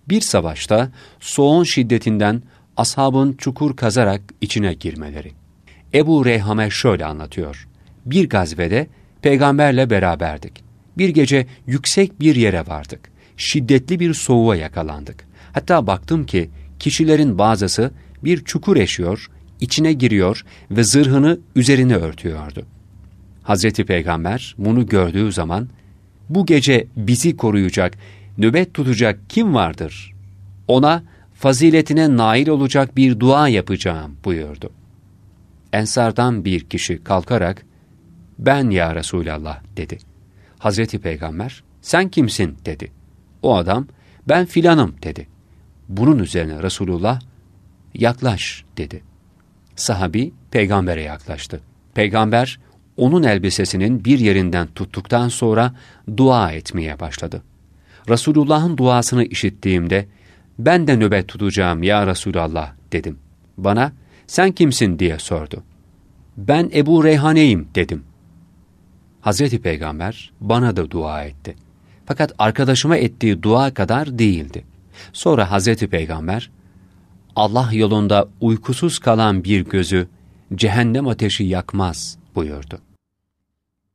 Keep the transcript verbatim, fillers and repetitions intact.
Bir savaşta soğuğun şiddetinden ashabın çukur kazarak içine girmeleri. Ebu Reyhame şöyle anlatıyor. Bir gazvede peygamberle beraberdik. Bir gece yüksek bir yere vardık. Şiddetli bir soğuğa yakalandık. Hatta baktım ki kişilerin bazısı bir çukur eşiyor, içine giriyor ve zırhını üzerine örtüyordu. Hazreti Peygamber bunu gördüğü zaman, bu gece bizi koruyacak, nöbet tutacak kim vardır? Ona faziletine nail olacak bir dua yapacağım buyurdu. Ensardan bir kişi kalkarak, ben ya Resulallah dedi. Hazreti Peygamber, sen kimsin dedi. O adam, ben filanım dedi. Bunun üzerine Resulullah, yaklaş dedi. Sahabi peygambere yaklaştı. Peygamber onun elbisesinin bir yerinden tuttuktan sonra dua etmeye başladı. Resulullah'ın duasını işittiğimde ben de nöbet tutacağım ya Resulallah dedim. Bana sen kimsin diye sordu. Ben Ebu Reyhane'yim dedim. Hazreti Peygamber bana da dua etti. Fakat arkadaşıma ettiği dua kadar değildi. Sonra Hazreti Peygamber, Allah yolunda uykusuz kalan bir gözü cehennem ateşi yakmaz buyurdu.